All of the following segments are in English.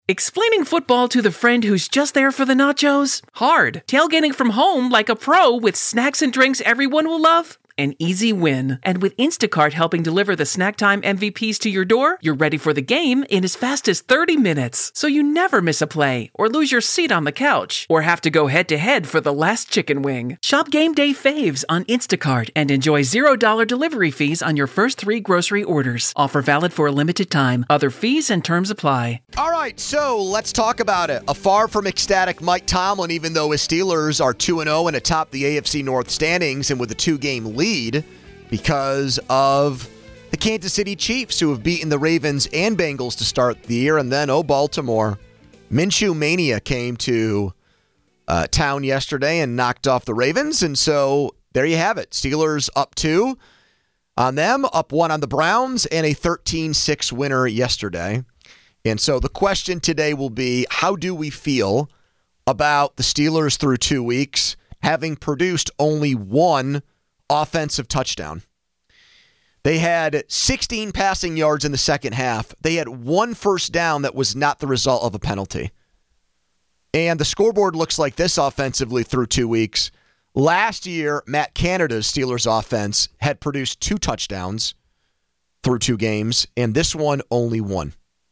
Explaining football to the friend who's just there for the nachos? Hard. Tailgating from home like a pro with snacks and drinks everyone will love? An easy win. And with Instacart helping deliver the snack time MVPs to your door, you're ready for the game in as fast as 30 minutes. So you never miss a play, or lose your seat on the couch, or have to go head-to-head for the last chicken wing. Shop Game Day Faves on Instacart and enjoy $0 delivery fees on your first 3 grocery orders. Offer valid for a limited time. Other fees and terms apply. All right, so let's talk about it. A far from ecstatic Mike Tomlin, even though his Steelers are 2-0 and atop the AFC North standings and with a 2-game lead because of the Kansas City Chiefs, who have beaten the Ravens and Bengals to start the year. And then, Baltimore. Minshew Mania came to town yesterday and knocked off the Ravens. And so there you have it. Steelers up 2 on them, up 1 on the Browns, and a 13-6 winner yesterday. And so the question today will be, how do we feel about the Steelers through 2 weeks, having produced only 1 offensive touchdown? They had 16 passing yards in the second half. They had 1 first down that was not the result of a penalty. And the scoreboard looks like this offensively through 2 weeks. Last year, Matt Canada's Steelers offense had produced 2 touchdowns through 2 games, and this one only 1.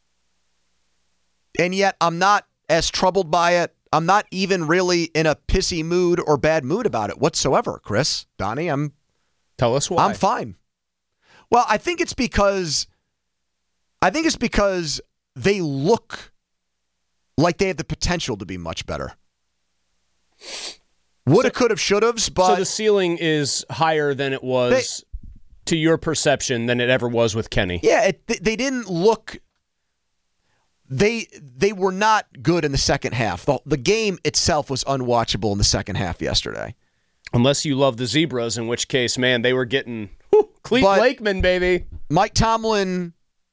And yet, I'm not as troubled by it. I'm not even really in a pissy mood or bad mood about it whatsoever, Chris. Donnie, Tell us why. I'm fine. Well, I think it's because they look like they have the potential to be much better. Woulda, coulda, shoulda's, but so the ceiling is higher than it was to your perception than it ever was with Kenny. Yeah, they didn't look. They were not good in the second half. The game itself was unwatchable in the second half yesterday. Unless you love the Zebras, in which case, man, they were getting Clete Blakeman, baby. Mike Tomlin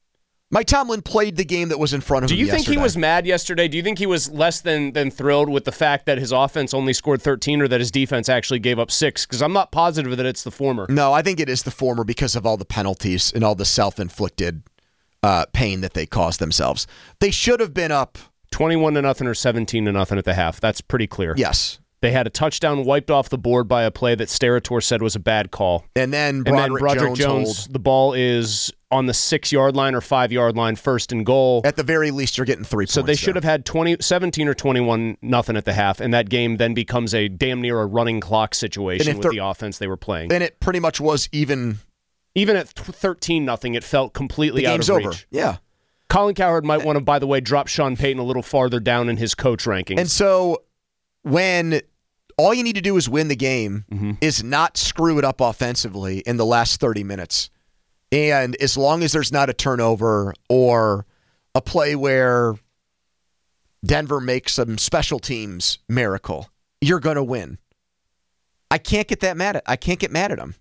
played the game that was in front of him yesterday. Do you think he was mad yesterday? Do you think he was less than thrilled with the fact that his offense only scored 13 or that his defense actually gave up 6? Because I'm not positive that it's the former. No, I think it is the former because of all the penalties and all the self-inflicted pain that they caused themselves. They should have been up 21-0 or 17-0 at the half. That's pretty clear. Yes. They had a touchdown wiped off the board by a play that Sterator said was a bad call. And then Broderick Jones, the ball is on the 6-yard line or 5-yard line, 1st and goal. At the very least, you're getting 3 points. So they should have had 17 or 21-0 at the half, and that game then becomes a damn near a running clock situation with the offense they were playing. And it pretty much was even at 13-0, it felt completely out of reach. The game's over. Yeah. Colin Cowherd might want to, by the way, drop Sean Payton a little farther down in his coach rankings. And so when all you need to do is win the game, is not screw it up offensively in the last 30 minutes. And as long as there's not a turnover or a play where Denver makes some special teams miracle, you're going to win. I can't get mad at them.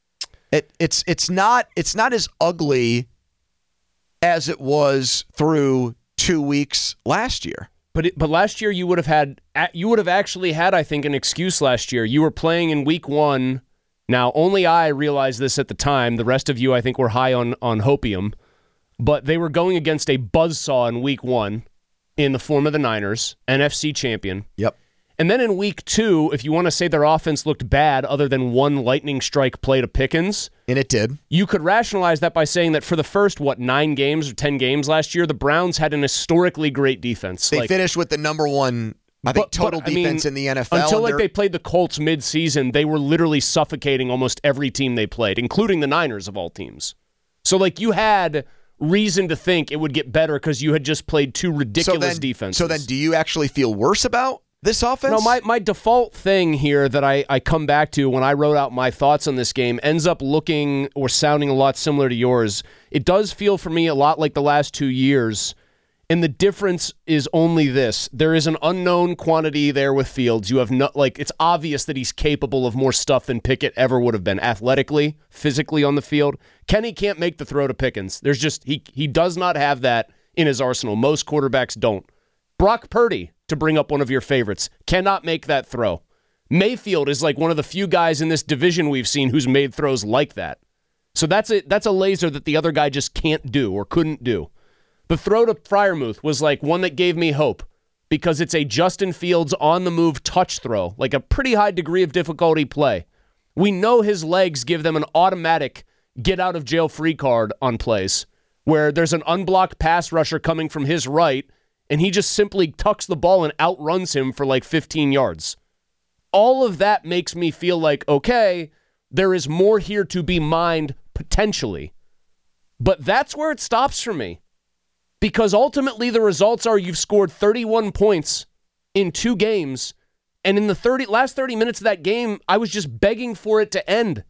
It's not as ugly as it was through 2 weeks last year. But last year you would have actually had, I think, an excuse last year. You were playing in week 1. Now, only I realized this at the time. The rest of you, I think, were high on hopium. But they were going against a buzzsaw in week 1 in the form of the Niners, NFC champion. Yep. And then in week 2, if you want to say their offense looked bad other than one lightning strike play to Pickens. And it did. You could rationalize that by saying that for the first, 9 games or 10 games last year, the Browns had an historically great defense. They finished with the number 1, total defense in the NFL. Until they played the Colts mid-season, they were literally suffocating almost every team they played, including the Niners of all teams. So you had reason to think it would get better because you had just played 2 ridiculous defenses. So then do you actually feel worse about this offense? No, my default thing here that I come back to when I wrote out my thoughts on this game ends up looking or sounding a lot similar to yours. It does feel for me a lot like the last 2 years, and the difference is only this. There is an unknown quantity there with Fields. You have it's obvious that he's capable of more stuff than Pickett ever would have been athletically, physically on the field. Kenny can't make the throw to Pickens. There's just he does not have that in his arsenal. Most quarterbacks don't. Brock Purdy, to bring up one of your favorites, cannot make that throw. Mayfield is one of the few guys in this division we've seen who's made throws like that. So that's a laser that the other guy just can't do or couldn't do. The throw to Freiermuth was like one that gave me hope because it's a Justin Fields on-the-move touch throw, like a pretty high degree of difficulty play. We know his legs give them an automatic get-out-of-jail-free card on plays where there's an unblocked pass rusher coming from his right, and he just simply tucks the ball and outruns him for like 15 yards. All of that makes me feel like, okay, there is more here to be mined potentially. But that's where it stops for me. Because ultimately the results are you've scored 31 points in 2 games, and in the last 30 minutes of that game, I was just begging for it to end.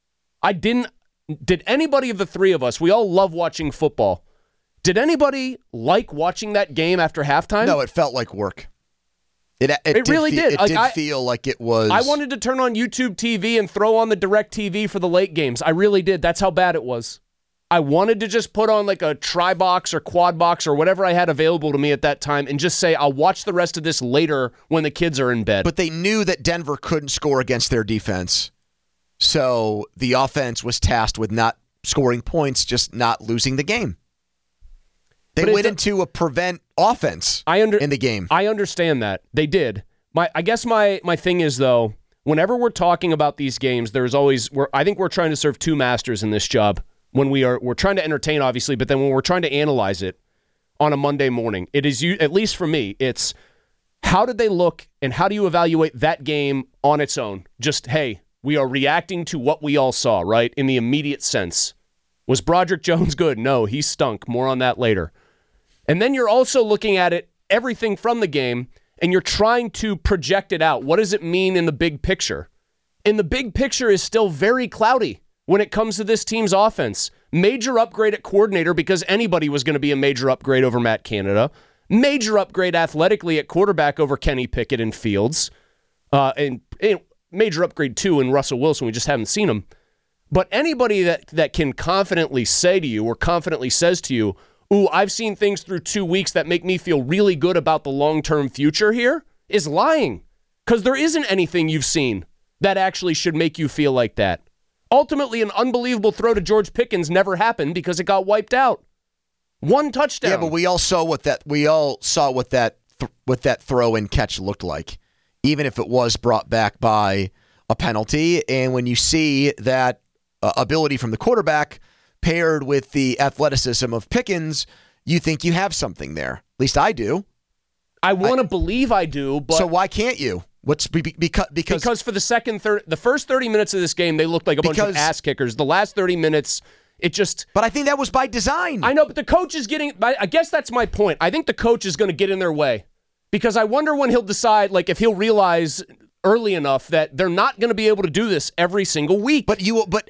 Did anybody of the three of us, we all love watching football, did anybody like watching that game after halftime? No, it felt like work. It really did. It did feel like it was. I wanted to turn on YouTube TV and throw on the Direct TV for the late games. I really did. That's how bad it was. I wanted to just put on like a tri-box or quad box or whatever I had available to me at that time and just say, I'll watch the rest of this later when the kids are in bed. But they knew that Denver couldn't score against their defense. So the offense was tasked with not scoring points, just not losing the game. They went into a prevent offense in the game. I understand that. They did. I guess my thing is, though, whenever we're talking about these games, there's always, I think we're trying to serve two masters in this job. When we're trying to entertain, obviously, but then when we're trying to analyze it on a Monday morning, it is, at least for me, it's how did they look and how do you evaluate that game on its own? Just, hey, we are reacting to what we all saw, right? In the immediate sense. Was Broderick Jones good? No, he stunk. More on that later. And then you're also looking at it, everything from the game, and you're trying to project it out. What does it mean in the big picture? And the big picture is still very cloudy when it comes to this team's offense. Major upgrade at coordinator because anybody was going to be a major upgrade over Matt Canada. Major upgrade athletically at quarterback over Kenny Pickett and Fields. And major upgrade, too, in Russell Wilson. We just haven't seen him. But anybody that can confidently say to you or confidently says to you, ooh, I've seen things through 2 weeks that make me feel really good about the long-term future here, is lying. Because there isn't anything you've seen that actually should make you feel like that. Ultimately, an unbelievable throw to George Pickens never happened because it got wiped out. One touchdown. Yeah, but we all saw what that throw and catch looked like, even if it was brought back by a penalty. And when you see that ability from the quarterback paired with the athleticism of Pickens, you think you have something there. At least I do. I want to believe I do, but so why can't you? Because for the first 30 minutes of this game, they looked like a bunch of ass kickers. The last 30 minutes, it just. But I think that was by design. I know, but the coach is getting. I guess that's my point. I think the coach is going to get in their way because I wonder when he'll decide, like, if he'll realize early enough that they're not going to be able to do this every single week. But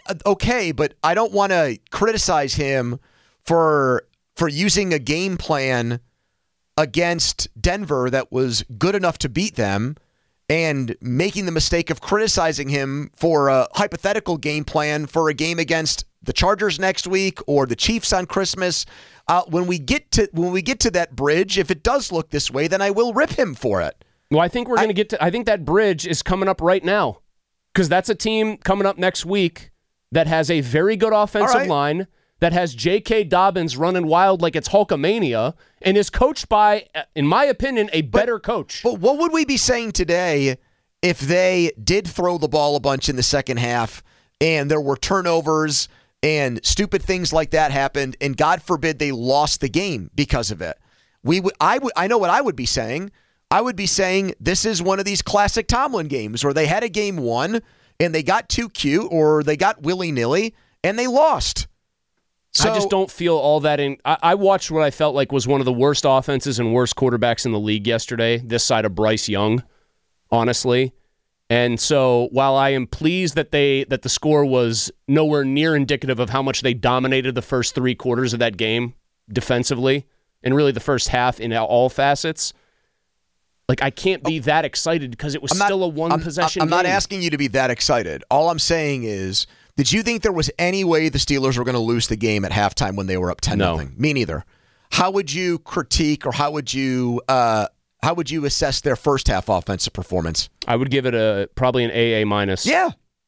I don't want to criticize him for using a game plan against Denver that was good enough to beat them and making the mistake of criticizing him for a hypothetical game plan for a game against the Chargers next week or the Chiefs on Christmas. When we get to that bridge, if it does look this way, then I will rip him for it. Well, I think we're going to get to. I think that bridge is coming up right now because that's a team coming up next week that has a very good offensive line, that has J.K. Dobbins running wild like it's Hulkamania, and is coached by, in my opinion, a better coach. But what would we be saying today if they did throw the ball a bunch in the second half and there were turnovers and stupid things like that happened, and God forbid they lost the game because of it? I know what I would be saying. I would be saying this is one of these classic Tomlin games where they had a game won and they got too cute or they got willy-nilly and they lost. So, I just don't feel all that in. I watched what I felt like was one of the worst offenses and worst quarterbacks in the league yesterday, this side of Bryce Young, honestly. And so while I am pleased that the score was nowhere near indicative of how much they dominated the first 3 quarters of that game defensively and really the first half in all facets, like, I can't be that excited because it was still a one-possession game. I'm not asking you to be that excited. All I'm saying is, did you think there was any way the Steelers were going to lose the game at halftime when they were up 10-0? No. Me neither. How would you critique or how would you assess their first half offensive performance? I would give it probably an AA-. Yeah.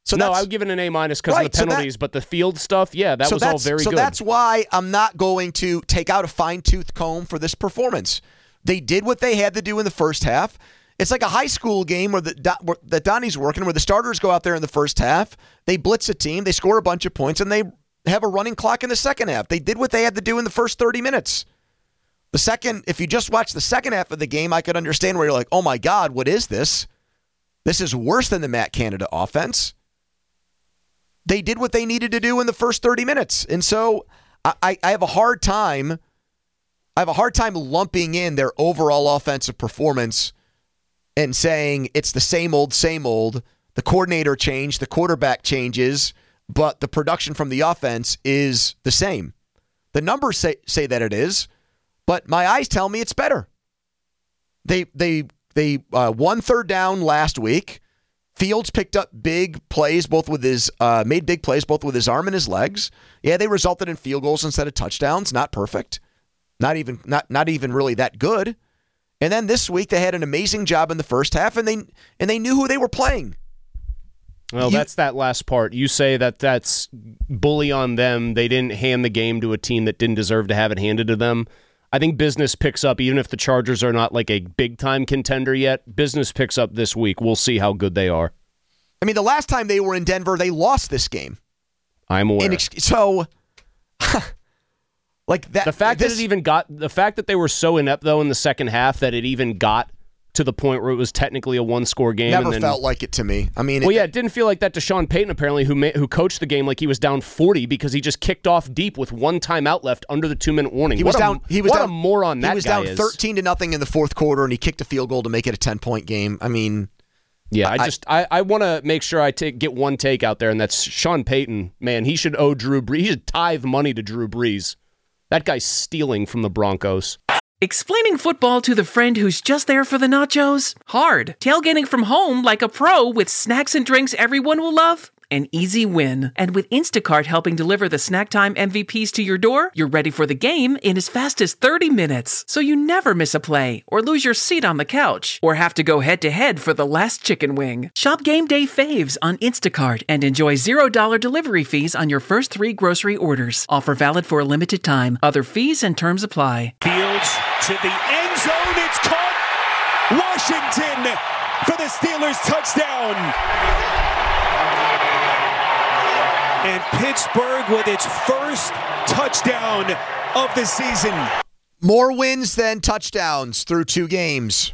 No, I would give it an A- because of the penalties, but the field stuff, that was all very good. So that's why I'm not going to take out a fine-tooth comb for this performance. They did what they had to do in the first half. It's like a high school game that Donnie's working, where the starters go out there in the first half, they blitz a team, they score a bunch of points, and they have a running clock in the second half. They did what they had to do in the first 30 minutes. If you just watch the second half of the game, I could understand where you're like, oh my God, what is this? This is worse than the Matt Canada offense. They did what they needed to do in the first 30 minutes. And so I have a hard time lumping in their overall offensive performance and saying it's the same old. The coordinator changed, the quarterback changes, but the production from the offense is the same. The numbers say that it is, but my eyes tell me it's better. They won third down last week. Fields picked up big plays, made big plays both with his arm and his legs. Yeah, they resulted in field goals instead of touchdowns. Not perfect, not even really that good. And then this week they had an amazing job in the first half, and they knew who they were playing. Well, that's that last part. You say that's bully on them. They didn't hand the game to a team that didn't deserve to have it handed to them. I think business picks up, even if the Chargers are not like a big-time contender yet. Business picks up this week. We'll see how good they are. I mean, the last time they were in Denver, they lost this game. I'm aware. So, like that. The fact that they were so inept though in the second half that it even got to the point where it was technically a one-score game. Never felt like it to me. I mean, it didn't feel like that to Sean Payton, apparently, who coached the game like he was down 40 because he just kicked off deep with one timeout left under the 2-minute warning. He was down a moron that guy is. He was down 13-0 in the fourth quarter, and he kicked a field goal to make it a 10-point game. I mean, yeah, I want to make sure I get one take out there, and that's Sean Payton. Man, he should owe Drew Brees. He should tithe money to Drew Brees. That guy's stealing from the Broncos. Explaining football to the friend who's just there for the nachos? Hard. Tailgating from home like a pro with snacks and drinks everyone will love? An easy win. And with Instacart helping deliver the snack time MVPs to your door, you're ready for the game in as fast as 30 minutes. So you never miss a play, or lose your seat on the couch, or have to go head-to-head for the last chicken wing. Shop Game Day Faves on Instacart and enjoy $0 delivery fees on your first 3 grocery orders. Offer valid for a limited time. Other fees and terms apply. Fields to the end zone. It's caught. Washington for the Steelers touchdown. And Pittsburgh with its first touchdown of the season. More wins than touchdowns through 2 games.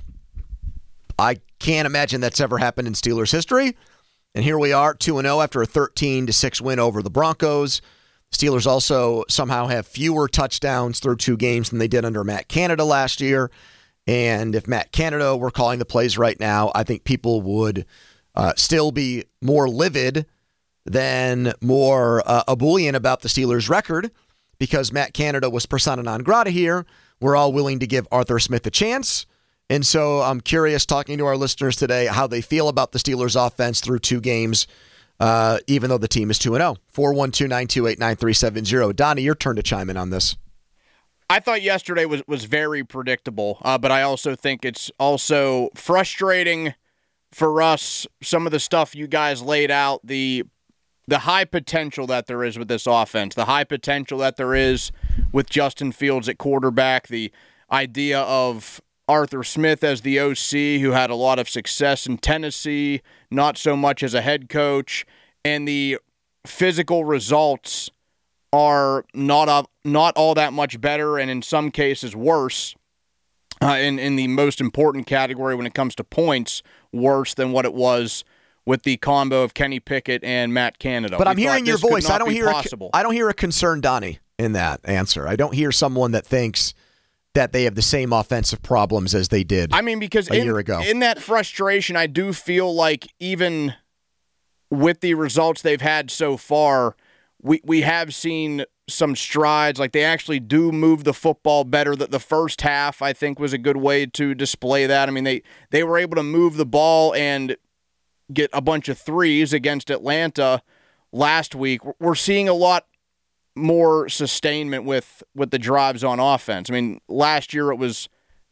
I can't imagine that's ever happened in Steelers history. And here we are, 2-0 after a 13-6 win over the Broncos. Steelers also somehow have fewer touchdowns through 2 games than they did under Matt Canada last year. And if Matt Canada were calling the plays right now, I think people would still be more livid than more ebullient about the Steelers' record, because Matt Canada was persona non grata here. We're all willing to give Arthur Smith a chance. And so I'm curious, talking to our listeners today, how they feel about the Steelers' offense through 2 games, even though the team is 2-0. 412-928-9370. Donnie, your turn to chime in on this. I thought yesterday was very predictable, but I also think it's also frustrating for us, some of the stuff you guys laid out, the high potential that there is with this offense, the high potential that there is with Justin Fields at quarterback, the idea of Arthur Smith as the OC, who had a lot of success in Tennessee, not so much as a head coach, and the physical results are not all that much better, and in some cases worse, in the most important category when it comes to points, worse than what it was with the combo of Kenny Pickett and Matt Canada. But I'm hearing your voice. I don't hear a concerned Donnie in that answer. I don't hear someone that thinks that they have the same offensive problems as they did because a year ago. In that frustration, I do feel like even with the results they've had so far, we have seen some strides. Like, they actually do move the football better. The first half, I think, was a good way to display that. I mean, they were able to move the ball and get a bunch of threes against Atlanta last week. We're seeing a lot more sustainment with the drives on offense. I mean, last year it was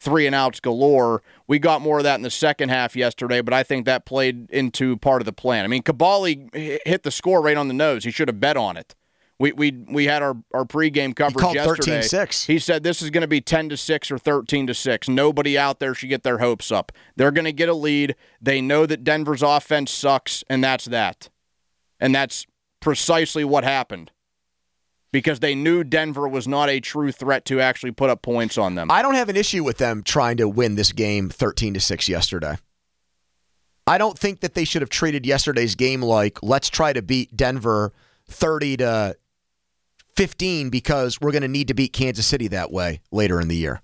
3-and-outs galore. We got more of that in the second half yesterday, but I think that played into part of the plan. I mean, Caballi hit the score right on the nose. He should have bet on it. We had our pregame coverage yesterday. 13-6. He said this is going to be 10-6 or 13-6. Nobody out there should get their hopes up. They're going to get a lead. They know that Denver's offense sucks, and that's that. And that's precisely what happened. Because they knew Denver was not a true threat to actually put up points on them. I don't have an issue with them trying to win this game 13-6 yesterday. I don't think that they should have treated yesterday's game like, let's try to beat Denver 30-15 because we're going to need to beat Kansas City that way later in the year.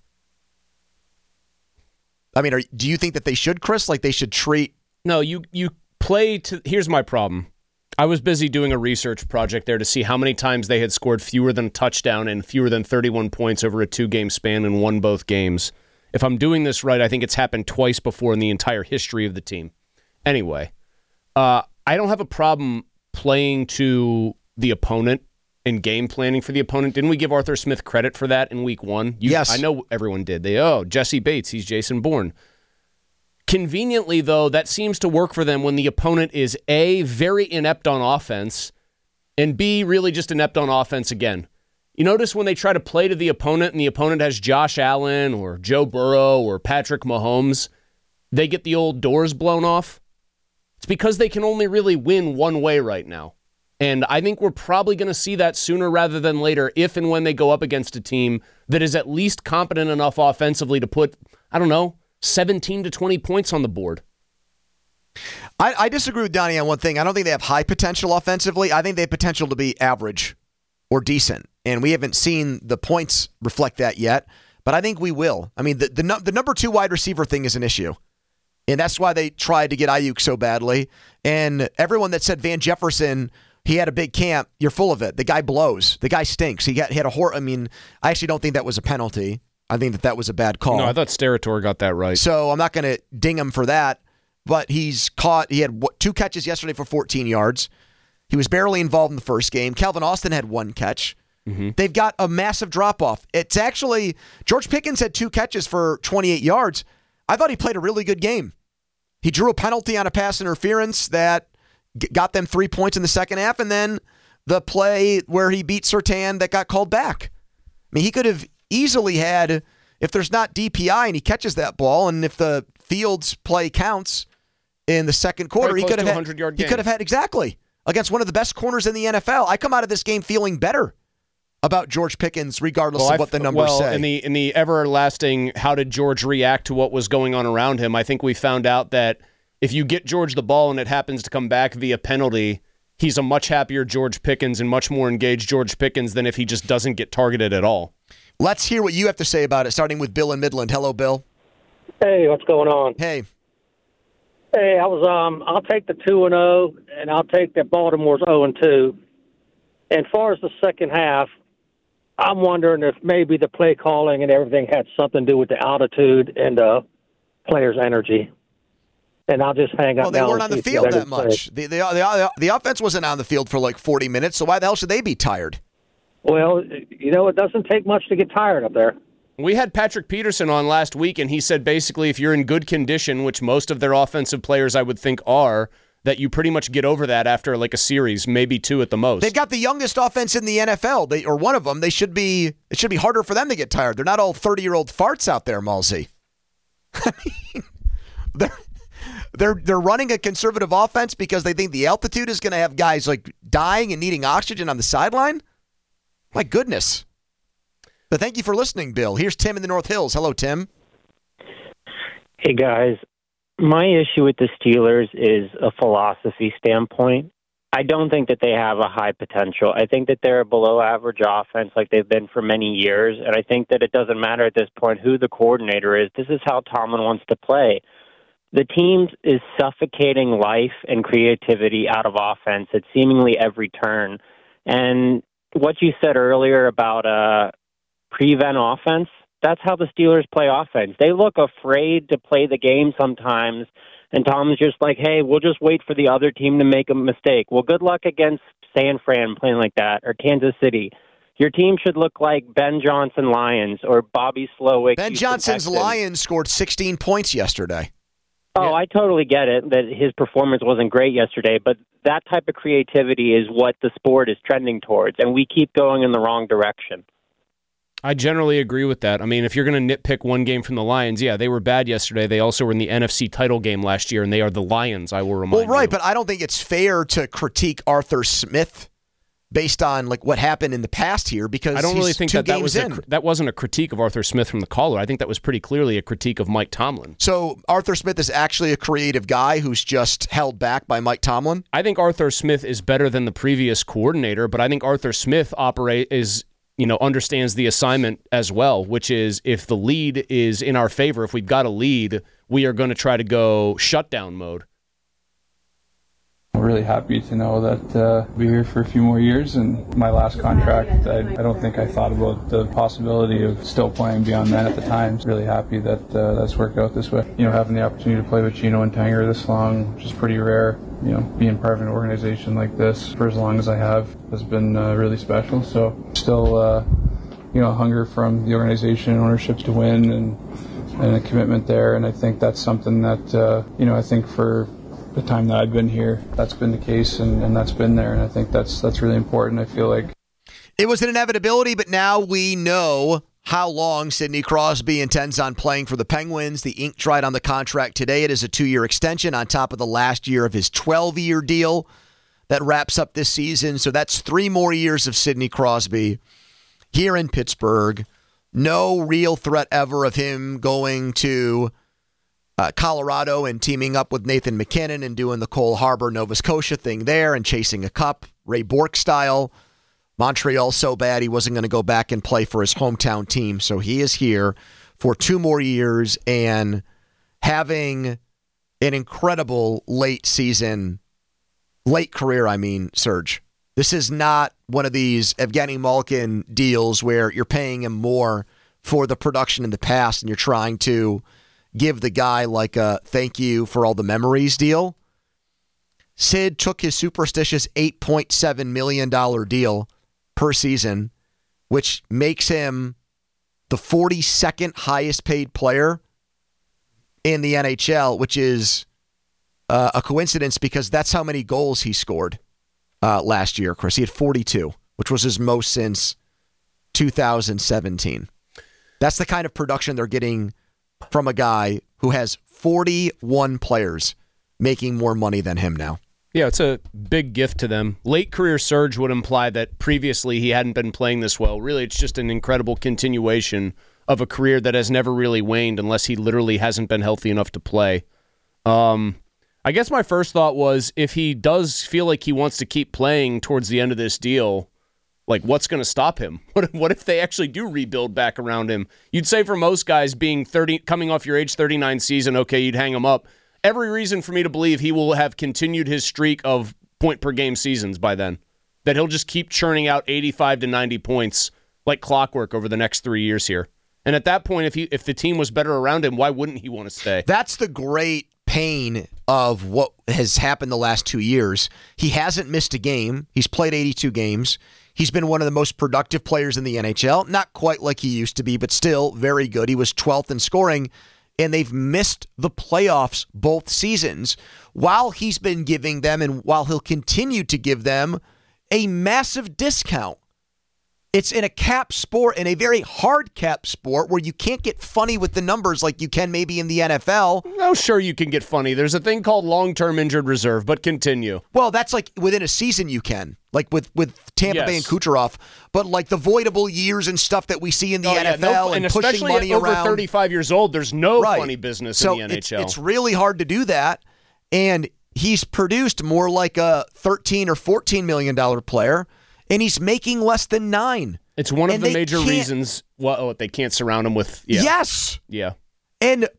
I mean, do you think that they should, Chris? Like they should treat... No, you play to... Here's my problem. I was busy doing a research project there to see how many times they had scored fewer than a touchdown and fewer than 31 points over a 2-game span and won both games. If I'm doing this right, I think it's happened twice before in the entire history of the team. Anyway, I don't have a problem playing to the opponent and game planning for the opponent. Didn't we give Arthur Smith credit for that in week 1? Yes. I know everyone did. Jesse Bates, he's Jason Bourne. Conveniently, though, that seems to work for them when the opponent is A, very inept on offense, and B, really just inept on offense again. You notice when they try to play to the opponent and the opponent has Josh Allen or Joe Burrow or Patrick Mahomes, they get the old doors blown off. It's because they can only really win one way right now. And I think we're probably going to see that sooner rather than later if and when they go up against a team that is at least competent enough offensively to put, 17 to 20 points on the board. I disagree with Donnie on one thing. I don't think they have high potential offensively. I think they have potential to be average or decent. And we haven't seen the points reflect that yet. But I think we will. I mean, the number 2 wide receiver thing is an issue. And that's why they tried to get Ayuk so badly. And everyone that said Van Jefferson, he had a big camp, you're full of it. The guy blows. The guy stinks. He had a I I actually don't think that was a penalty. I think that was a bad call. No, I thought Steratore got that right. So I'm not going to ding him for that. But he had 2 catches yesterday for 14 yards. He was barely involved in the first game. Calvin Austin had 1 catch. Mm-hmm. They've got a massive drop-off. It's actually, George Pickens had 2 catches for 28 yards. I thought he played a really good game. He drew a penalty on a pass interference that got them 3 points in the second half, and then the play where he beat Surtain that got called back. I mean, he could have easily had, if there's not DPI and he catches that ball, and if the Fields play counts in the second quarter, he could have had 100-yard game. He could have had exactly against one of the best corners in the NFL. I come out of this game feeling better about George Pickens, regardless of what the numbers say. In the everlasting, how did George react to what was going on around him? I think we found out that if you get George the ball and it happens to come back via penalty, he's a much happier George Pickens and much more engaged George Pickens than if he just doesn't get targeted at all. Let's hear what you have to say about it, starting with Bill in Midland. Hello, Bill. Hey, what's going on? Hey. Hey, I'll take the 2-0, and I'll take that Baltimore's 0-2. And as far as the second half, I'm wondering if maybe the play calling and everything had something to do with the altitude and the players' energy. And I'll just hang up. Well, they weren't on the field that much. The offense wasn't on the field for like 40 minutes, so why the hell should they be tired? Well, it doesn't take much to get tired up there. We had Patrick Peterson on last week, and he said basically if you're in good condition, which most of their offensive players I would think are, that you pretty much get over that after like a series, maybe 2 at the most. They've got the youngest offense in the NFL, or one of them. It should be harder for them to get tired. They're not all 30-year-old farts out there, Malzy. I mean, they're running a conservative offense because they think the altitude is going to have guys like dying and needing oxygen on the sideline. My goodness. But thank you for listening, Bill. Here's Tim in the North Hills. Hello, Tim. Hey, guys. My issue with the Steelers is a philosophy standpoint. I don't think that they have a high potential. I think that they're a below-average offense like they've been for many years, and I think that it doesn't matter at this point who the coordinator is. This is how Tomlin wants to play. The team is suffocating life and creativity out of offense at seemingly every turn. And what you said earlier about prevent offense, that's how the Steelers play offense. They look afraid to play the game sometimes, and Tom's just like, hey, we'll just wait for the other team to make a mistake. Well, good luck against San Fran playing like that, or Kansas City. Your team should look like Ben Johnson Lions or Bobby Slowick. Ben Johnson's Lions scored 16 points yesterday. Oh, I totally get it that his performance wasn't great yesterday, but that type of creativity is what the sport is trending towards, and we keep going in the wrong direction. I generally agree with that. I mean, if you're going to nitpick one game from the Lions, yeah, they were bad yesterday. They also were in the NFC title game last year, and they are the Lions, I will remind you. Well, right, but I don't think it's fair to critique Arthur Smith based on like what happened in the past here, because I don't really think that wasn't a critique of Arthur Smith from the caller. I think that was pretty clearly a critique of Mike Tomlin. So Arthur Smith is actually a creative guy who's just held back by Mike Tomlin? I think Arthur Smith is better than the previous coordinator, but I think Arthur Smith understands the assignment as well, which is if the lead is in our favor, if we've got a lead, we are going to try to go shutdown mode. I'm really happy to know that I'll be here for a few more years, and my last contract, I don't think I thought about the possibility of still playing beyond that at the time. Really happy that that's worked out this way. Having the opportunity to play with Gino and Tanger this long, which is pretty rare, being part of an organization like this for as long as I have has been really special. So still, hunger from the organization and ownership to win and a commitment there. And I think that's something that, I think for the time that I've been here, that's been the case, and that's been there, and I think that's really important. I feel like it was an inevitability, but now we know how long Sidney Crosby intends on playing for the Penguins. The ink dried on the contract today. It is a 2-year extension on top of the last year of his 12-year deal that wraps up this season. So that's 3 more years of Sidney Crosby here in Pittsburgh. No real threat ever of him going to Colorado and teaming up with Nathan McKinnon and doing the Cole Harbor, Nova Scotia thing there and chasing a cup, Ray Bourque style. Montreal so bad he wasn't going to go back and play for his hometown team. So he is here for 2 more years and having an incredible late career, Serge. This is not one of these Evgeny Malkin deals where you're paying him more for the production in the past and you're trying to give the guy like a thank you for all the memories deal. Sid took his superstitious $8.7 million deal per season, which makes him the 42nd highest paid player in the NHL, which is a coincidence because that's how many goals he scored last year, Chris. He had 42, which was his most since 2017. That's the kind of production they're getting from a guy who has 41 players making more money than him now. Yeah, it's a big gift to them. Late career surge would imply that previously he hadn't been playing this well. Really, it's just an incredible continuation of a career that has never really waned unless he literally hasn't been healthy enough to play. I guess my first thought was if he does feel like he wants to keep playing towards the end of this deal, like, what's going to stop him? What if they actually do rebuild back around him? You'd say for most guys being 30, coming off your age 39 season, okay, you'd hang him up. Every reason for me to believe he will have continued his streak of point-per-game seasons by then. That he'll just keep churning out 85 to 90 points like clockwork over the next 3 years here. And at that point, if the team was better around him, why wouldn't he want to stay? That's the great pain of what has happened the last 2 years. He hasn't missed a game. He's played 82 games. He's been one of the most productive players in the NHL. Not quite like he used to be, but still very good. He was 12th in scoring, and they've missed the playoffs both seasons while he's been giving them, and while he'll continue to give them, a massive discount. It's in a cap sport, in a very hard cap sport, where you can't get funny with the numbers like you can maybe in the NFL. No, sure you can get funny. There's a thing called long-term injured reserve, but continue. Well, that's like within a season you can, like with Tampa Bay and Kucherov, but like the voidable years and stuff that we see in the NFL and pushing money around. Over 35 years old, there's no funny business in the NHL. It's really hard to do that, and he's produced more like a $13 or $14 million player, and he's making less than $9 million. It's one of the major reasons they can't surround him with. Yeah. Yes. Yeah. And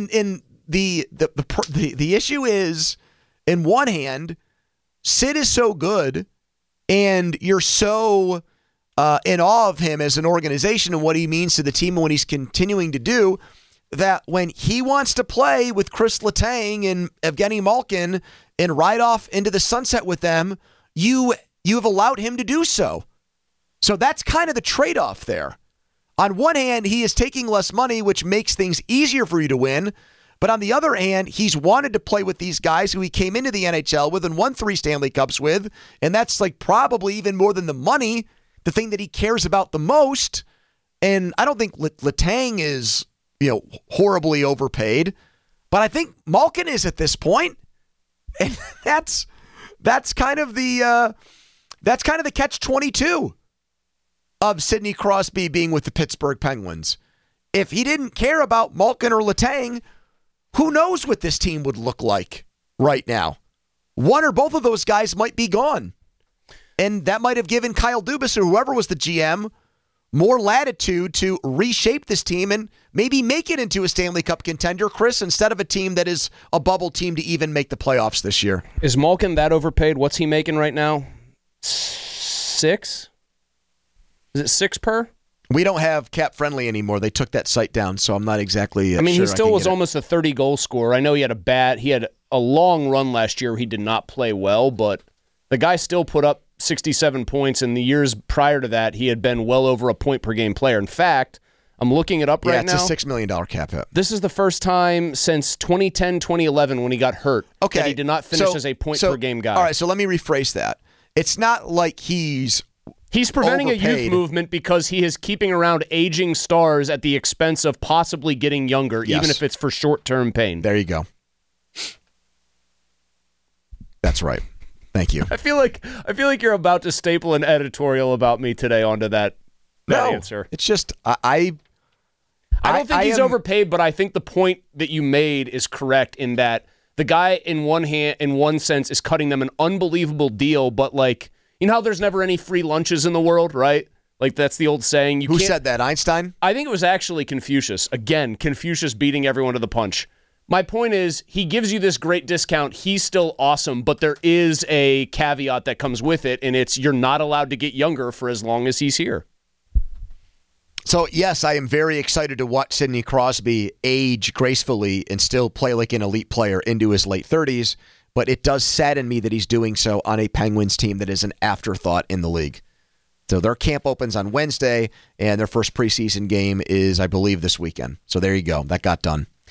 the issue is, in one hand, Sid is so good, and you're so in awe of him as an organization and what he means to the team and what he's continuing to do, that when he wants to play with Chris Letang and Evgeny Malkin and ride off into the sunset with them, you have allowed him to do so. So that's kind of the trade-off there. On one hand, he is taking less money, which makes things easier for you to win. But on the other hand, he's wanted to play with these guys who he came into the NHL with and won 3 Stanley Cups with. And that's like probably even more than the money, the thing that he cares about the most. And I don't think Letang is, horribly overpaid. But I think Malkin is at this point. And that's kind of the catch-22 of Sidney Crosby being with the Pittsburgh Penguins. If he didn't care about Malkin or Letang, who knows what this team would look like right now? One or both of those guys might be gone. And that might have given Kyle Dubas or whoever was the GM more latitude to reshape this team and maybe make it into a Stanley Cup contender, Chris, instead of a team that is a bubble team to even make the playoffs this year. Is Malkin that overpaid? What's he making right now? 6? Is it 6 per? We don't have Cap Friendly anymore. They took that site down, so I'm not exactly I mean, sure he still was almost a 30-goal scorer. I know he had a long run last year where he did not play well, but the guy still put up 67 points, and the years prior to that, he had been well over a point-per-game player. In fact, I'm looking it up right now. Yeah, it's a $6 million cap hit. This is the first time since 2010-2011 when he got hurt that he did not finish as a point-per-game guy. All right, so let me rephrase that. It's not like he's preventing overpaid. a youth movement because he is keeping around aging stars at the expense of possibly getting younger, even if it's for short-term pain. There you go. That's right. Thank you. I feel like you're about to staple an editorial about me today onto that answer. It's just I don't think he's overpaid, but I think the point that you made is correct in that the guy in one sense is cutting them an unbelievable deal, but like, you know how there's never any free lunches in the world, right? Like that's the old saying. Who said that? Einstein? I think it was actually Confucius. Again, Confucius beating everyone to the punch. My point is, he gives you this great discount. He's still awesome, but there is a caveat that comes with it, and it's you're not allowed to get younger for as long as he's here. So, yes, I am very excited to watch Sidney Crosby age gracefully and still play like an elite player into his late 30s, but it does sadden me that he's doing so on a Penguins team that is an afterthought in the league. So their camp opens on Wednesday, and their first preseason game is, I believe, this weekend. So there you go. That got done.